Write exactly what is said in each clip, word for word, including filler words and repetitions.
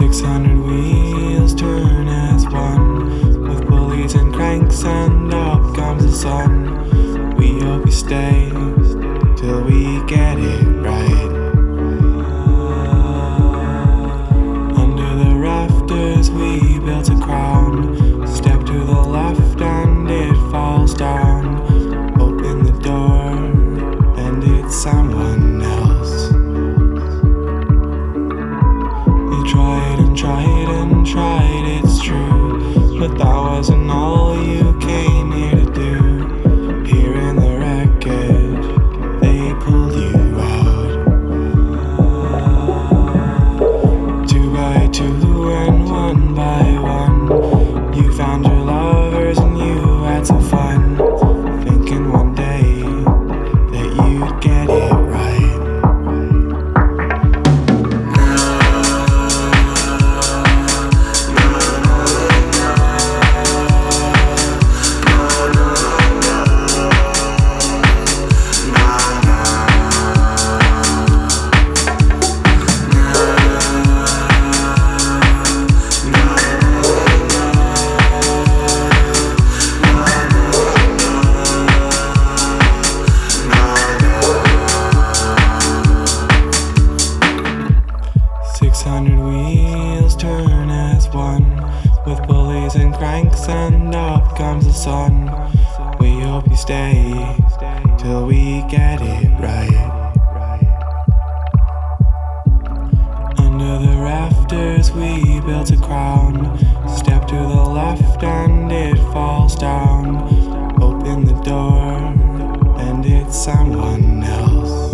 Six hundred wheels turn as one, with pulleys and cranks, and up comes the sun. We hope you stay till we get it right. Under the rafters we built a crown. Step to the left and it falls down. Open the door and it's someone else. You tried and tried and tried, it's true, but that wasn't all you came here to do. Here in the wreckage, they pulled you out. Two by two and one by one, you found your lovers and you had some fun, thinking one day that you'd get it right. Six hundred wheels turn as one, with pulleys and cranks, and up comes the sun. We hope you stay till we get it right. Under the rafters we built a crown. Step to the left and it falls down. Open the door and it's someone else.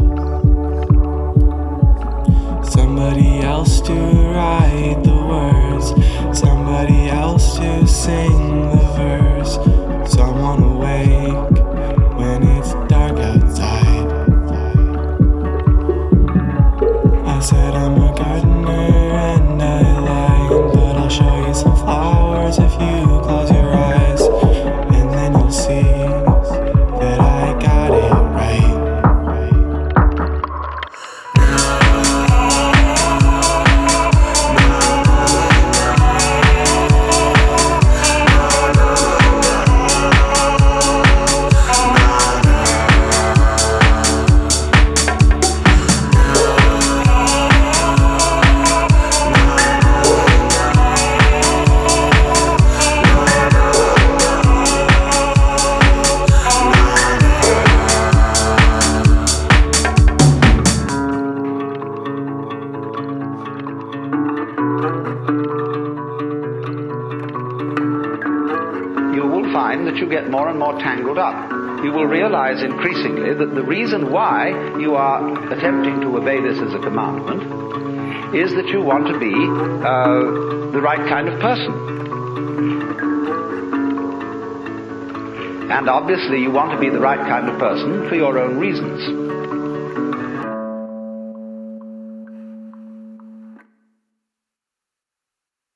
Somebody else to write the words, somebody else to sing the verse, someone awake when it's dark outside. I said I'm a gardener and I lied, but I'll show you some flowers if you close your eyes, and then you'll see that I got it right. You will find that you get more and more tangled up. You will realize increasingly that the reason why you are attempting to obey this as a commandment is that you want to be uh, the right kind of person. And obviously you want to be the right kind of person for your own reasons.